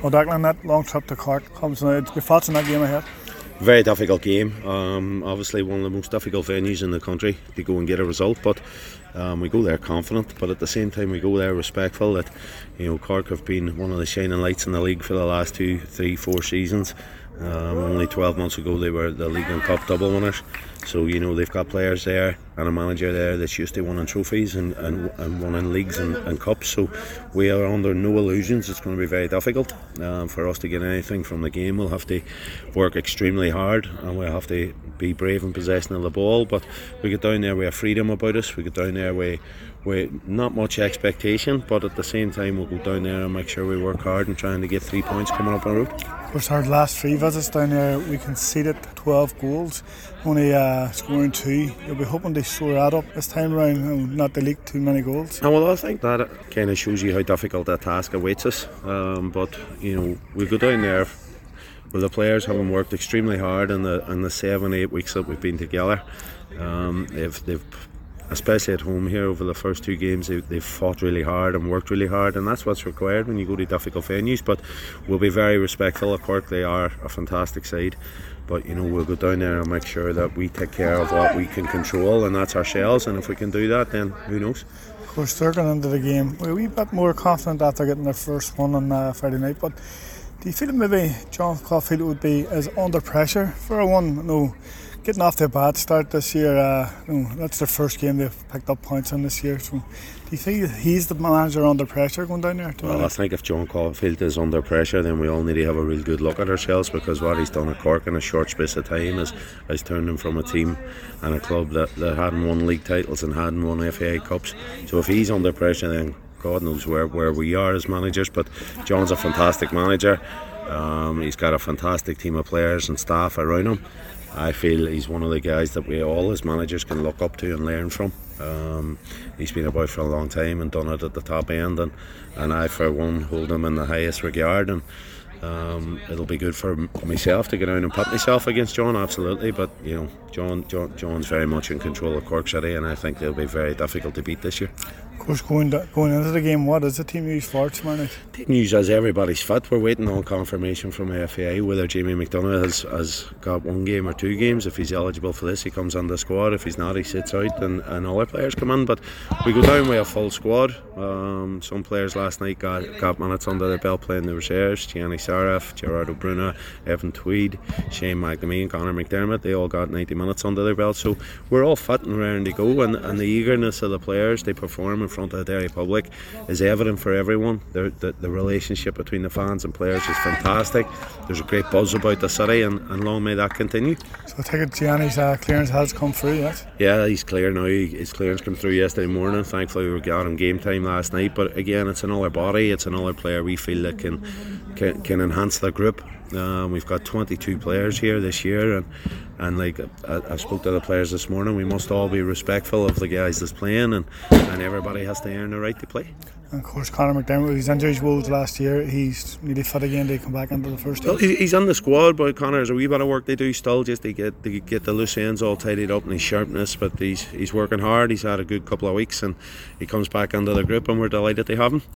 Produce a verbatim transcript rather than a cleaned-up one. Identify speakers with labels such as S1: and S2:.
S1: Well, Declan, that long trip to Cork comes now. Your thoughts on that game ahead?
S2: Very difficult game. Um, obviously one of the most difficult venues in the country to go and get a result, but um, we go there confident, but at the same time we go there respectful that, you know, Cork have been one of the shining lights in the league for the last two, three, four seasons. Um, only twelve months ago they were the league and cup double winners, so you know they've got players there and a manager there that's used to winning trophies and, and, and winning leagues and, and cups, so we are under no illusions it's going to be very difficult um, for us to get anything from the game. We'll have to work extremely hard and we'll have to be brave in possession of the ball, but we get down there with a freedom about us. We get down there with, with not much expectation, but at the same time we'll go down there and make sure we work hard and trying to get three points coming up our road.
S1: Of course, our last three visits down there we conceded twelve goals, only uh, scoring two. You'll be hoping to soar that up this time around and not to leak too many goals.
S2: And well, I think that kind of shows you how difficult that task awaits us, um, but you know we go down there with the players having worked extremely hard in the in the seven eight weeks that we've been together. Um, they've they've especially at home here over the first two games they, they've fought really hard and worked really hard, and that's what's required when you go to difficult venues. But we'll be very respectful of Cork. They are a fantastic side, but you know we'll go down there and make sure that we take care of what we can control, and that's ourselves, and if we can do that then who knows.
S1: Of course, they're going into the game we're a wee bit more confident after getting their first one on uh, Friday night, but do you feel maybe John Caulfield would be is under pressure for a one? No, getting off to a bad start this year. Uh, no, that's their first game they've picked up points on this year. So, do you think he's the manager under pressure going down there?
S2: Well, I think if John Caulfield is under pressure, then we all need to have a real good look at ourselves, because what he's done at Cork in a short space of time is has turned him from a team and a club that, that hadn't won league titles and hadn't won F A Cups. So if he's under pressure, then God knows where, where we are as managers. But John's a fantastic manager. Um, he's got a fantastic team of players and staff around him. I feel he's one of the guys that we all as managers can look up to and learn from. Um, he's been about for a long time and done it at the top end, and, and I for one hold him in the highest regard, and um, it'll be good for myself to get out and put myself against John, absolutely. But you know John, John John's very much in control of Cork City, and I think they'll be very difficult to beat this year.
S1: Of course, going, to, going into the game, what is the team news for tomorrow night?
S2: Team news as everybody's fit. We're waiting on confirmation from the F A I whether Jamie McDonagh has, has got one game or two games. If he's eligible for this, he comes on the squad. If he's not, he sits out, and, and other players come in. But we go down with a full squad. Um, some players last night got, got minutes under their belt playing the reserves. Gianni Saraf, Gerardo Bruna, Evan Tweed, Shane McNamee, Conor McDermott, they all got ninety minutes under their belt. So we're all fit and raring to go, and, and the eagerness of the players to perform in front of the Derry public is evident for everyone. The, the, the relationship between the fans and players is fantastic. There's a great buzz about the city, and, and long may that continue.
S1: So I take it Gianni's uh, clearance has come through, yes?
S2: Yeah, he's clear now. His clearance came through yesterday morning. Thankfully we got him game time last night, but again it's another body, it's another player we feel that can can, can enhance the group. Um, we've got twenty-two players here this year, and, and like I, I spoke to the players this morning, we must all be respectful of the guys that's playing, and, and everybody has to earn the right to play.
S1: And of course Conor McDermott, with his injuries woes last year, he's nearly fit again to come back into the first team.
S2: Well, he's in the squad, but Conor has a wee bit of work to do still just to get to get the loose ends all tidied up and his sharpness, but he's, he's working hard. He's had a good couple of weeks and he comes back into the group, and we're delighted to have him.